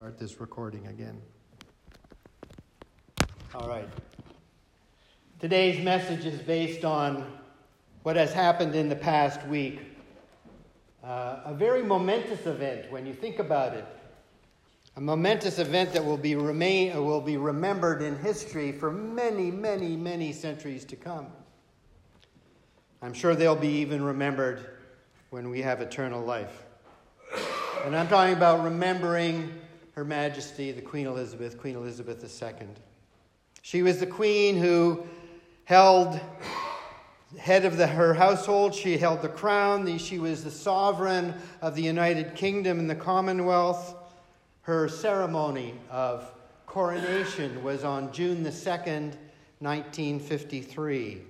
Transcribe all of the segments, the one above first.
Start this recording again. All right. Today's message is based on what has happened in the past week. A very momentous event when you think about it. A momentous event that will be remembered in history for many, many, many centuries to come. I'm sure they'll be even remembered when we have eternal life. And I'm talking about remembering Her Majesty, the Queen Elizabeth II. She was the queen who held head of her household. She held the crown. She was the sovereign of the United Kingdom and the Commonwealth. Her ceremony of coronation was on June the 2nd, 1953.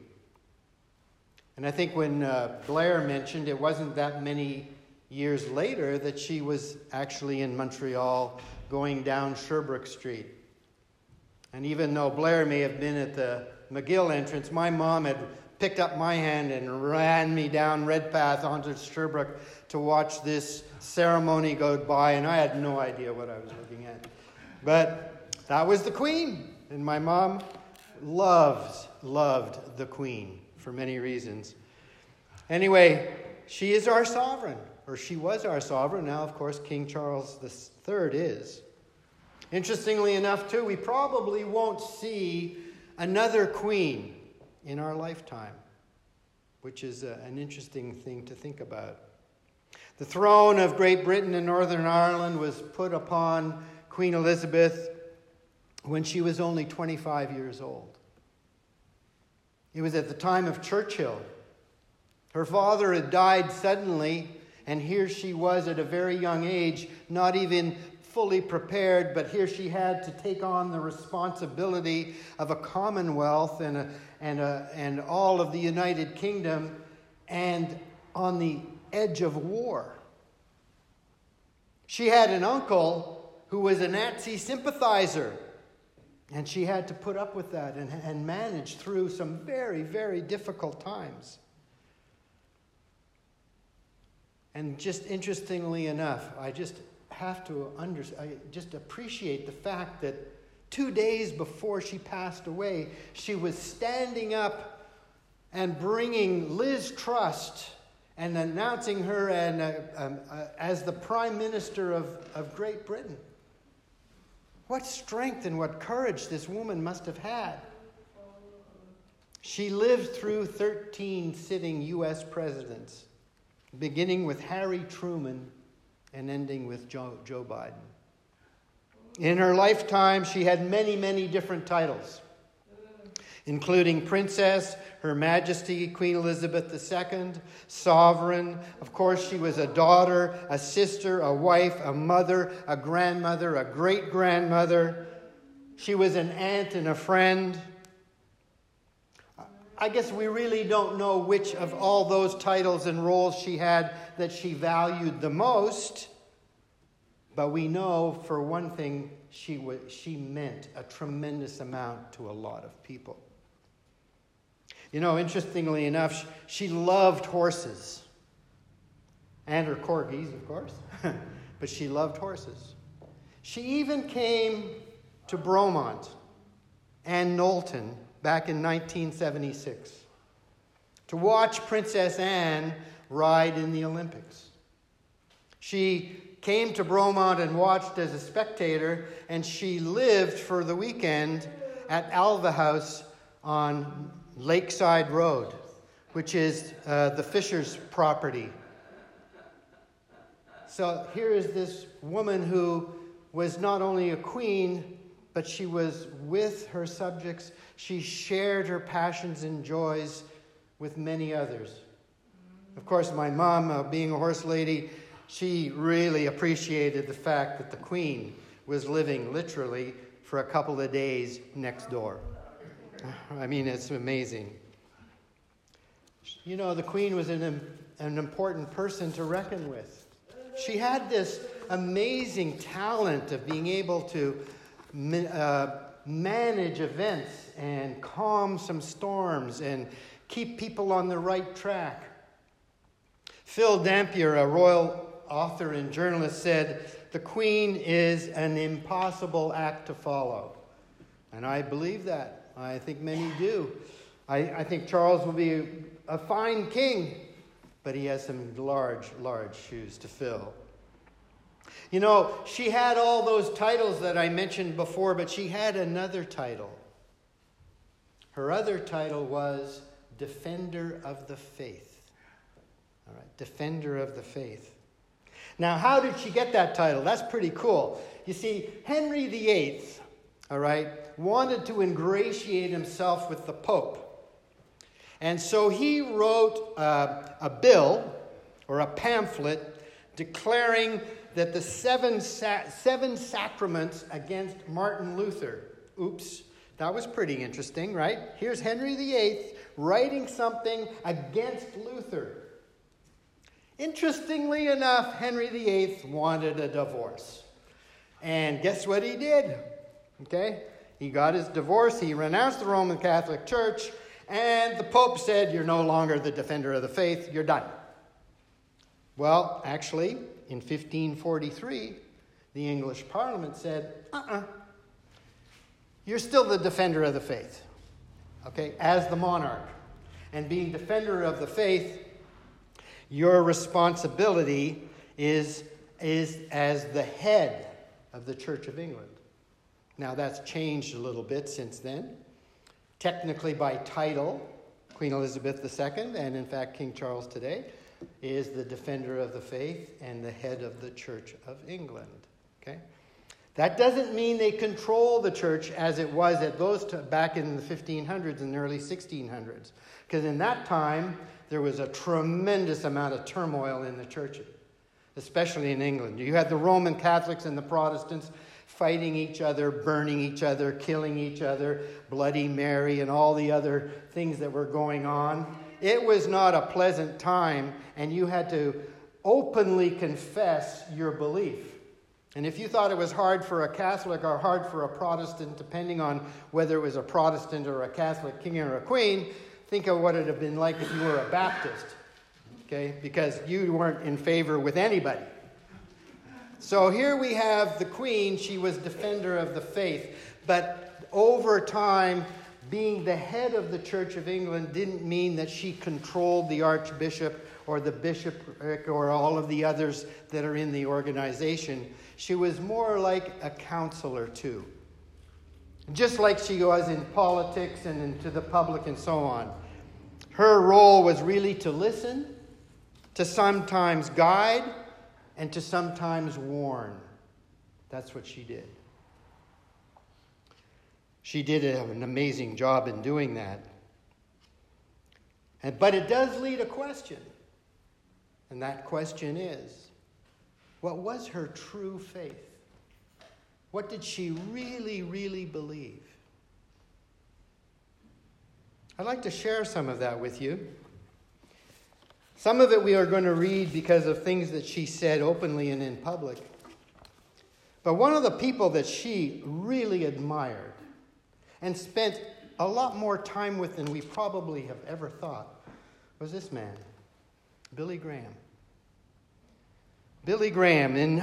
And I think when Blair mentioned it wasn't that many years later that she was actually in Montreal going down Sherbrooke Street. And even though Blair may have been at the McGill entrance, my mom had picked up my hand and ran me down Redpath onto Sherbrooke to watch this ceremony go by, and I had no idea what I was looking at. But that was the Queen, and my mom loved the Queen for many reasons. Anyway, she is our sovereign, or she was our sovereign. Now, of course, King Charles III is. Interestingly enough, too, we probably won't see another queen in our lifetime, which is an interesting thing to think about. The throne of Great Britain and Northern Ireland was put upon Queen Elizabeth when she was only 25 years old. It was at the time of Churchill. Her father had died suddenly, and here she was at a very young age, not even fully prepared, but here she had to take on the responsibility of a commonwealth and all of the United Kingdom, and on the edge of war. She had an uncle who was a Nazi sympathizer, and she had to put up with that and manage through some very, very difficult times. And just interestingly enough, I just have to appreciate the fact that 2 days before she passed away, she was standing up and bringing Liz Truss and announcing her as the Prime Minister of Great Britain. What strength and what courage this woman must have had. She lived through 13 sitting U.S. presidents, beginning with Harry Truman and ending with Joe Biden. In her lifetime, she had many, many different titles, including Princess, Her Majesty, Queen Elizabeth II, Sovereign. Of course, she was a daughter, a sister, a wife, a mother, a grandmother, a great-grandmother. She was an aunt and a friend. I guess we really don't know which of all those titles and roles she had that she valued the most. But we know, for one thing, she meant a tremendous amount to a lot of people. You know, interestingly enough, she loved horses. And her corgis, of course. But she loved horses. She even came to Bromont and Knowlton back in 1976 to watch Princess Anne ride in the Olympics. She came to Bromont and watched as a spectator, and she lived for the weekend at Alva House on Lakeside Road, which is the Fisher's property. So here is this woman who was not only a queen, but she was with her subjects. She shared her passions and joys with many others. Of course, my mom, being a horse lady, she really appreciated the fact that the Queen was living literally for a couple of days next door. I mean, it's amazing. You know, the Queen was an important person to reckon with. She had this amazing talent of being able to manage events and calm some storms and keep people on the right track. Phil Dampier, a royal author and journalist, said, "The Queen is an impossible act to follow." And I believe that. I think many do. I think Charles will be a fine king, but he has some large, large shoes to fill. You know, she had all those titles that I mentioned before, but she had another title. Her other title was Defender of the Faith. All right, Defender of the Faith. Now, how did she get that title? That's pretty cool. You see, Henry VIII, all right, wanted to ingratiate himself with the Pope. And so he wrote a bill or a pamphlet declaring that the seven sacraments against Martin Luther. Oops, that was pretty interesting, right? Here's Henry VIII writing something against Luther. Interestingly enough, Henry VIII wanted a divorce. And guess what he did? Okay, he got his divorce, he renounced the Roman Catholic Church, and the Pope said, "You're no longer the defender of the faith, you're done." Well, actually, in 1543, the English Parliament said, you're still the defender of the faith, okay, as the monarch. And being defender of the faith, your responsibility is as the head of the Church of England. Now, that's changed a little bit since then. Technically by title, Queen Elizabeth II, and in fact King Charles today, is the defender of the faith and the head of the Church of England. Okay, that doesn't mean they control the church as it was at back in the 1500s and early 1600s, because in that time there was a tremendous amount of turmoil in the church, especially in England. You had the Roman Catholics and the Protestants fighting each other, burning each other, killing each other, Bloody Mary, and all the other things that were going on. It was not a pleasant time, and you had to openly confess your belief. And if you thought it was hard for a Catholic or hard for a Protestant, depending on whether it was a Protestant or a Catholic king or a queen, think of what it would have been like if you were a Baptist, okay? Because you weren't in favor with anybody. So here we have the Queen. She was defender of the faith. But over time, being the head of the Church of England didn't mean that she controlled the Archbishop or the bishopric or all of the others that are in the organization. She was more like a counselor too. Just like she was in politics and to the public and so on. Her role was really to listen, to sometimes guide, and to sometimes warn. That's what she did. She did an amazing job in doing that. But it does lead a question. And that question is, what was her true faith? What did she really, really believe? I'd like to share some of that with you. Some of it we are going to read because of things that she said openly and in public. But one of the people that she really admired and spent a lot more time with than we probably have ever thought was this man, Billy Graham. Billy Graham, in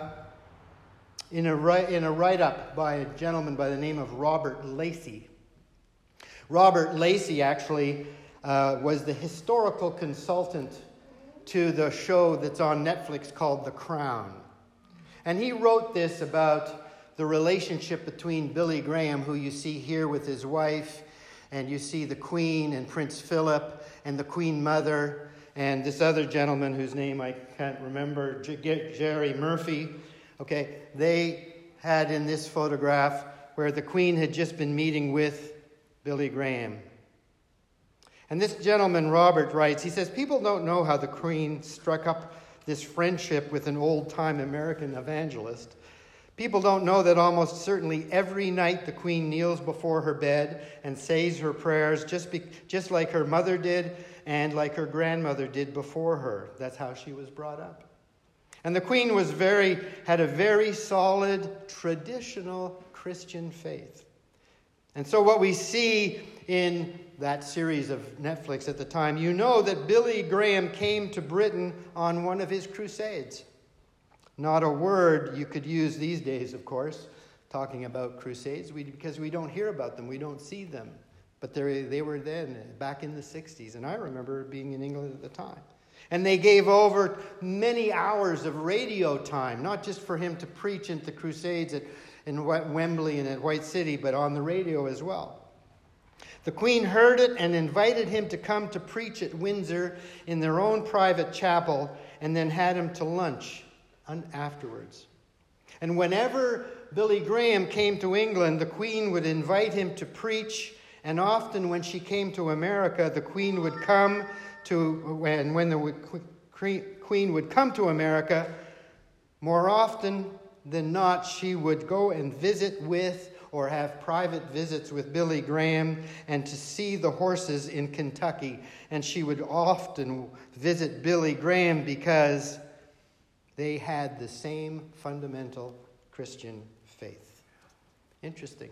a write-up by a gentleman by the name of Robert Lacey. Robert Lacey actually was the historical consultant to the show that's on Netflix called The Crown. And he wrote this about the relationship between Billy Graham, who you see here with his wife, and you see the Queen and Prince Philip and the Queen Mother and this other gentleman whose name I can't remember, Jerry Murphy. Okay, they had in this photograph where the Queen had just been meeting with Billy Graham. And this gentleman, Robert, writes, he says, people don't know how the Queen struck up this friendship with an old-time American evangelist. People don't know that almost certainly every night the Queen kneels before her bed and says her prayers just like her mother did and like her grandmother did before her. That's how she was brought up. And the Queen had a very solid, traditional Christian faith. And so what we see in that series of Netflix at the time, you know that Billy Graham came to Britain on one of his crusades. Not a word you could use these days, of course, talking about crusades, because we don't hear about them, we don't see them. But they were then, back in the 60s, and I remember being in England at the time. And they gave over many hours of radio time, not just for him to preach at the crusades in Wembley and at White City, but on the radio as well. The Queen heard it and invited him to come to preach at Windsor in their own private chapel, and then had him to lunch afterwards. And whenever Billy Graham came to England, the Queen would invite him to preach, and often when she came to America, the Queen would come to, and when the Queen would come to America, more often than not, she would go and visit with or have private visits with Billy Graham and to see the horses in Kentucky. And she would often visit Billy Graham because they had the same fundamental Christian faith. Interesting.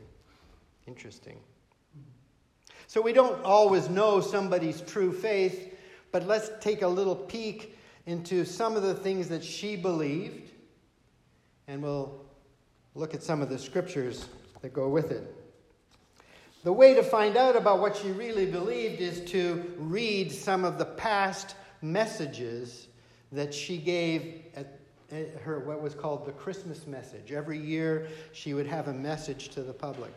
So we don't always know somebody's true faith, but let's take a little peek into some of the things that she believed, and we'll look at some of the scriptures that go with it. The way to find out about what she really believed is to read some of the past messages that she gave at her, what was called the Christmas message. Every year she would have a message to the public.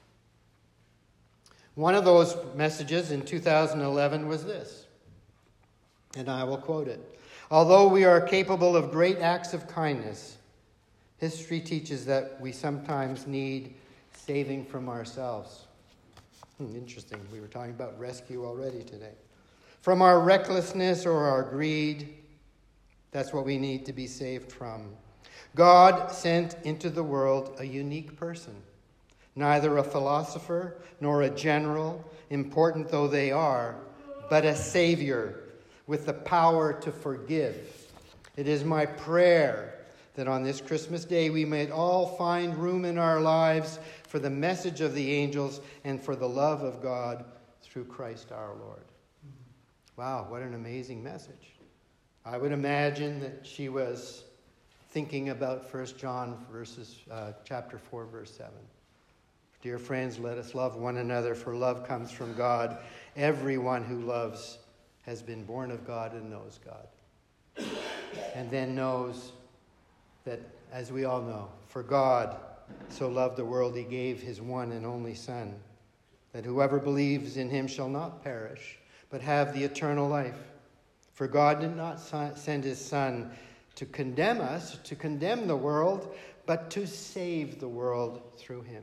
One of those messages in 2011 was this, and I will quote it. Although we are capable of great acts of kindness, history teaches that we sometimes need saving from ourselves. Interesting. We were talking about rescue already today. From our recklessness or our greed, that's what we need to be saved from. God sent into the world a unique person. Neither a philosopher nor a general, important though they are, but a Savior with the power to forgive. It is my prayer that on this Christmas day we may all find room in our lives for the message of the angels and for the love of God through Christ our Lord. Wow, what an amazing message. I would imagine that she was thinking about 1 John chapter 4, verse 7. Dear friends, let us love one another, for love comes from God. Everyone who loves has been born of God and knows God. And then knows that, as we all know, for God so loved the world, he gave his one and only Son, that whoever believes in him shall not perish, but have the eternal life. For God did not send his Son to condemn us, to condemn the world, but to save the world through him.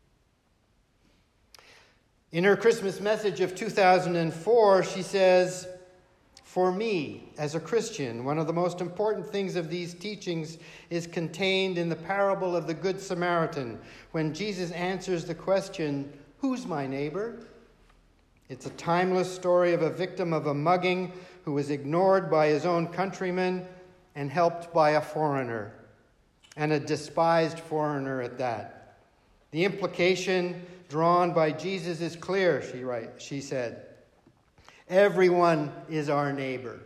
In her Christmas message of 2004, she says, for me, as a Christian, one of the most important things of these teachings is contained in the parable of the Good Samaritan, when Jesus answers the question, who's my neighbor? It's a timeless story of a victim of a mugging who was ignored by his own countrymen and helped by a foreigner, and a despised foreigner at that. The implication drawn by Jesus is clear, she said. Everyone is our neighbor,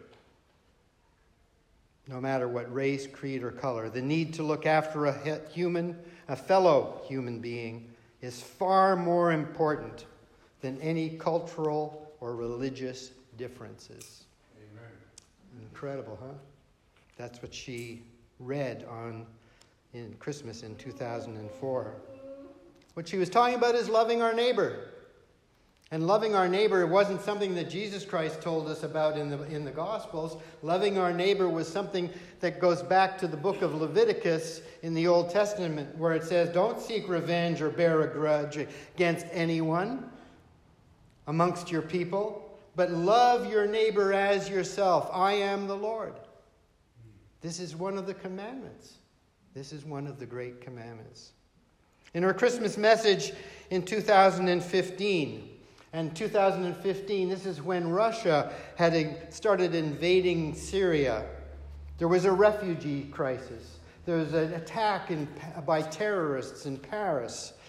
no matter what race, creed, or color. The need to look after a fellow human being, is far more important than any cultural or religious differences. Amen. Incredible, huh? That's what she read in Christmas in 2004. What she was talking about is loving our neighbor. And loving our neighbor wasn't something that Jesus Christ told us about in the Gospels. Loving our neighbor was something that goes back to the book of Leviticus in the Old Testament, where it says, don't seek revenge or bear a grudge against anyone amongst your people, but love your neighbor as yourself. I am the Lord. This is one of the commandments. This is one of the great commandments. In her Christmas message in 2015, this is when Russia had started invading Syria. There was a refugee crisis. There was an attack by terrorists in Paris.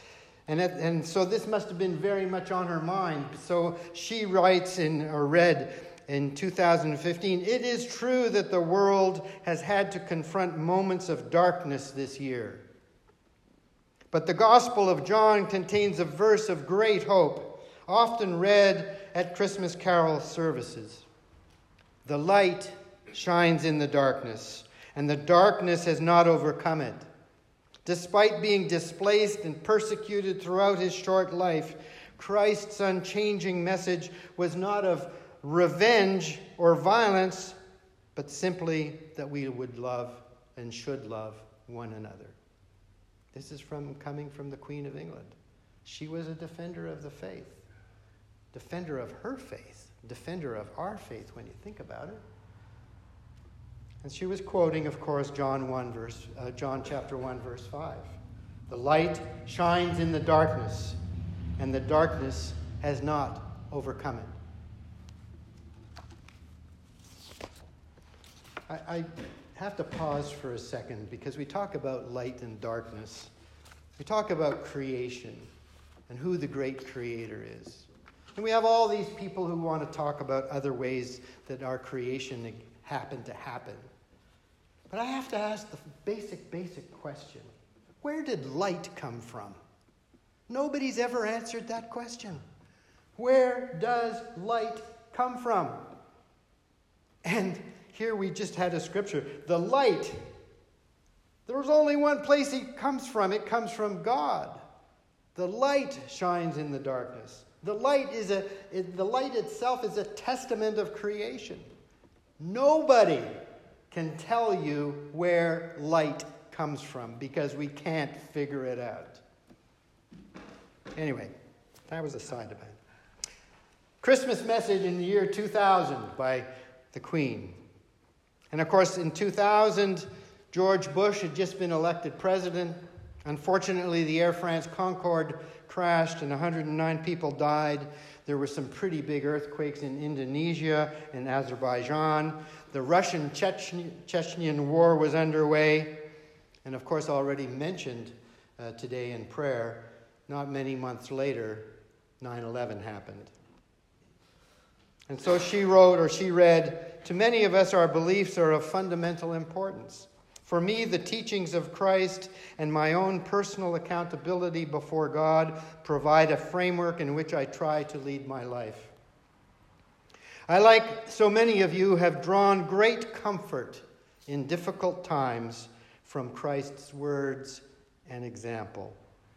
And so this must have been very much on her mind. So she writes read in 2015, "It is true that the world has had to confront moments of darkness this year. But the Gospel of John contains a verse of great hope, often read at Christmas carol services. The light shines in the darkness, and the darkness has not overcome it. Despite being displaced and persecuted throughout his short life, Christ's unchanging message was not of revenge or violence, but simply that we would love and should love one another." This is coming from the Queen of England. She was a defender of the faith, defender of her faith, defender of our faith when you think about it. And she was quoting, of course, John chapter 1, verse 5. "The light shines in the darkness, and the darkness has not overcome it." I have to pause for a second because we talk about light and darkness. We talk about creation and who the great creator is. And we have all these people who want to talk about other ways that our creation happened to happen. But I have to ask the basic question. Where did light come from? Nobody's ever answered that question. Where does light come from? And here we just had a scripture. The light, there's only one place it comes from. It comes from God. The light shines in the darkness. The light itself is a testament of creation. Nobody can tell you where light comes from because we can't figure it out. Anyway, that was a side event. Christmas message in the year 2000 by the Queen. And of course, in 2000, George Bush had just been elected president. Unfortunately, the Air France Concorde crashed and 109 people died. There were some pretty big earthquakes in Indonesia and Azerbaijan. The Russian-Chechnyan War was underway. And of course, already mentioned today in prayer, not many months later, 9/11 happened. And so she read, "To many of us, our beliefs are of fundamental importance. For me, the teachings of Christ and my own personal accountability before God provide a framework in which I try to lead my life. I, like so many of you, have drawn great comfort in difficult times from Christ's words and example."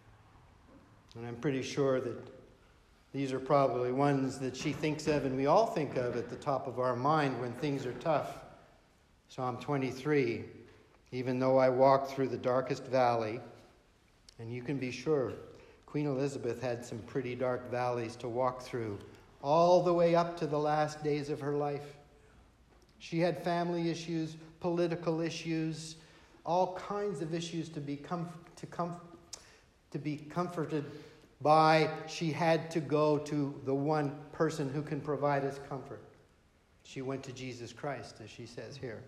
And I'm pretty sure that these are probably ones that she thinks of and we all think of at the top of our mind when things are tough. Psalm 23, "Even though I walk through the darkest valley," and you can be sure Queen Elizabeth had some pretty dark valleys to walk through all the way up to the last days of her life. She had family issues, political issues, all kinds of issues to be comforted by. She had to go to the one person who can provide us comfort. She went to Jesus Christ, as she says here.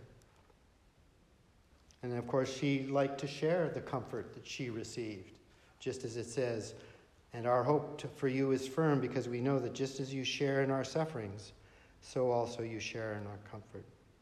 And of course, she liked to share the comfort that she received, just as it says, "And our hope for you is firm because we know that just as you share in our sufferings, so also you share in our comfort."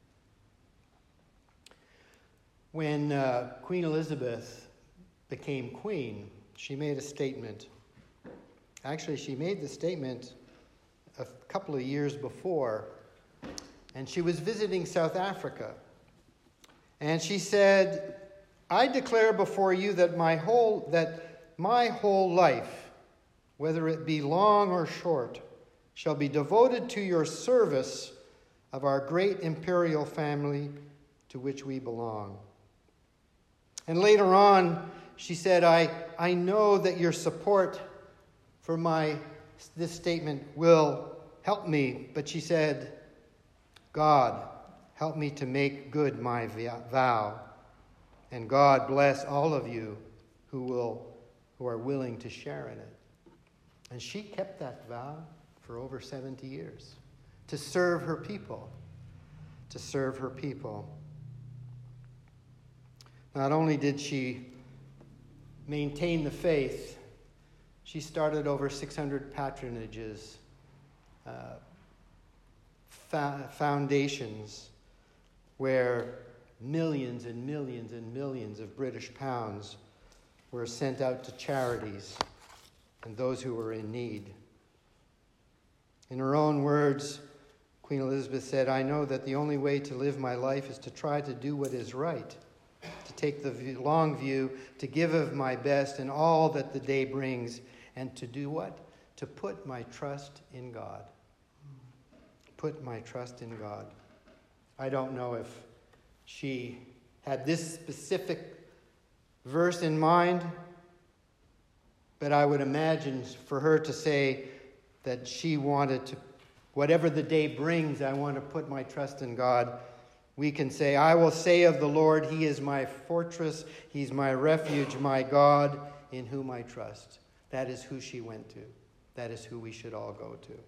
When Queen Elizabeth became queen, she made a statement. Actually, she made the statement a couple of years before, and she was visiting South Africa. And she said, "I declare before you that my whole life, whether it be long or short, shall be devoted to your service of our great imperial family to which we belong." And later on, she said, I know that your support for this statement will help me. But she said, "God, help me to make good my vow. And God bless all of you who are willing to share in it." And she kept that vow for over 70 years, to serve her people, Not only did she maintain the faith, She started over 600 patronages, foundations, where millions and millions and millions of British pounds were sent out to charities and those who were in need. In her own words, Queen Elizabeth said, "I know that the only way to live my life is to try to do what is right, to take the long view, to give of my best in all that the day brings, and to do what? To put my trust in God." Put my trust in God. I don't know if she had this specific verse in mind, but I would imagine for her to say that she wanted to, whatever the day brings, I want to put my trust in God. We can say, "I will say of the Lord, He is my fortress, He's my refuge, my God, in whom I trust." That is who she went to. That is who we should all go to.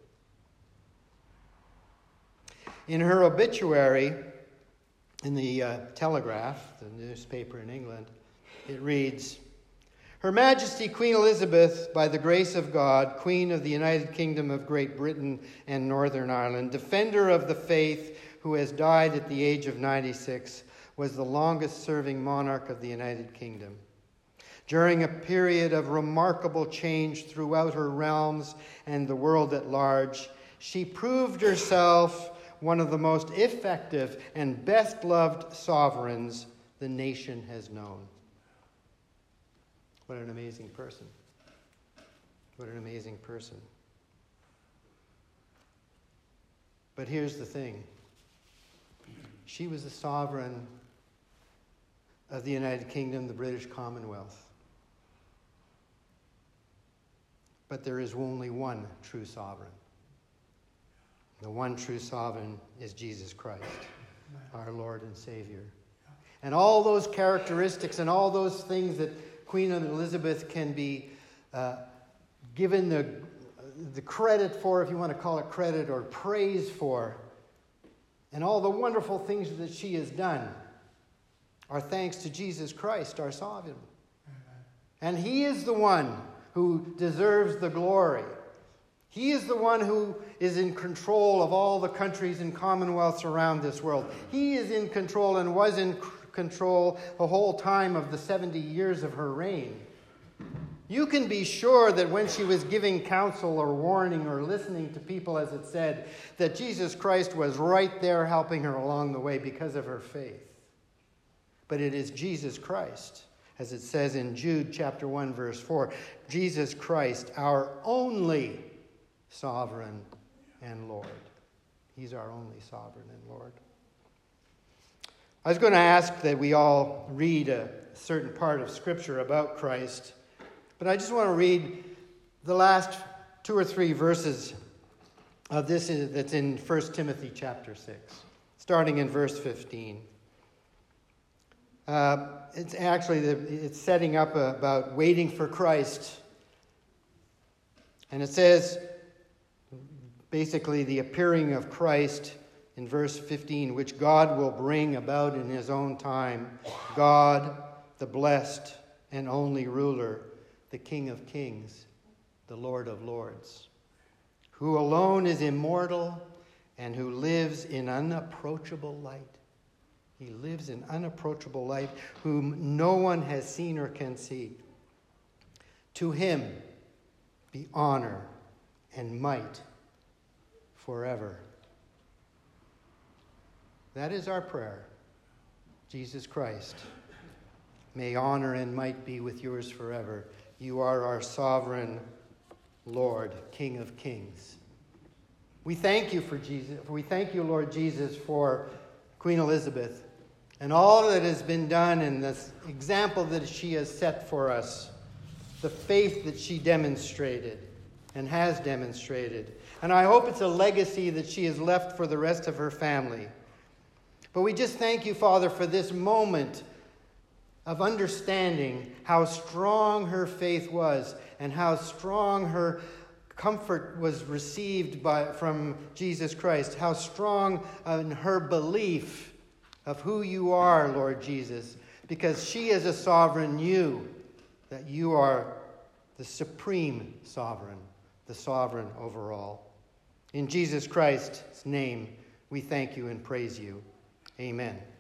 In her obituary, in the Telegraph, the newspaper in England, it reads, "Her Majesty Queen Elizabeth, by the grace of God, Queen of the United Kingdom of Great Britain and Northern Ireland, defender of the faith, who has died at the age of 96, was the longest-serving monarch of the United Kingdom. During a period of remarkable change throughout her realms and the world at large, she proved herself one of the most effective and best-loved sovereigns the nation has known." What an amazing person. What an amazing person. But here's the thing. She was the sovereign of the United Kingdom, the British Commonwealth. But there is only one true sovereign. The one true sovereign is Jesus Christ, our Lord and Savior. And all those characteristics and all those things that Queen Elizabeth can be given the credit for, if you want to call it credit, or praise for, and all the wonderful things that she has done are thanks to Jesus Christ, our sovereign. And He is the one who deserves the glory. He is the one who is in control of all the countries and commonwealths around this world. He is in control and was in control the whole time of the 70 years of her reign. You can be sure that when she was giving counsel or warning or listening to people, as it said, that Jesus Christ was right there helping her along the way because of her faith. But it is Jesus Christ, as it says in Jude chapter 1, verse 4, Jesus Christ, our only sovereign and Lord. He's our only sovereign and Lord. I was going to ask that we all read a certain part of Scripture about Christ, but I just want to read the last 2 or 3 verses of this that's in 1 Timothy chapter 6, starting in verse 15. It's setting up about waiting for Christ. And it says, basically, the appearing of Christ in verse 15, which God will bring about in His own time. God, the blessed and only ruler, the King of kings, the Lord of lords, who alone is immortal and who lives in unapproachable light. He lives in unapproachable light, whom no one has seen or can see. To Him be honor and might forever. That is our prayer. Jesus Christ, may honor and might be with yours forever. You are our sovereign Lord, King of kings. We thank you for Jesus. We thank you, Lord Jesus, for Queen Elizabeth and all that has been done and this example that she has set for us, the faith that she demonstrated and has demonstrated. And I hope it's a legacy that she has left for the rest of her family. But we just thank you, Father, for this moment of understanding how strong her faith was and how strong her comfort was received from Jesus Christ, how strong in her belief of who you are, Lord Jesus, because she is a sovereign you, that you are the supreme sovereign, the sovereign over all. In Jesus Christ's name, we thank you and praise you. Amen.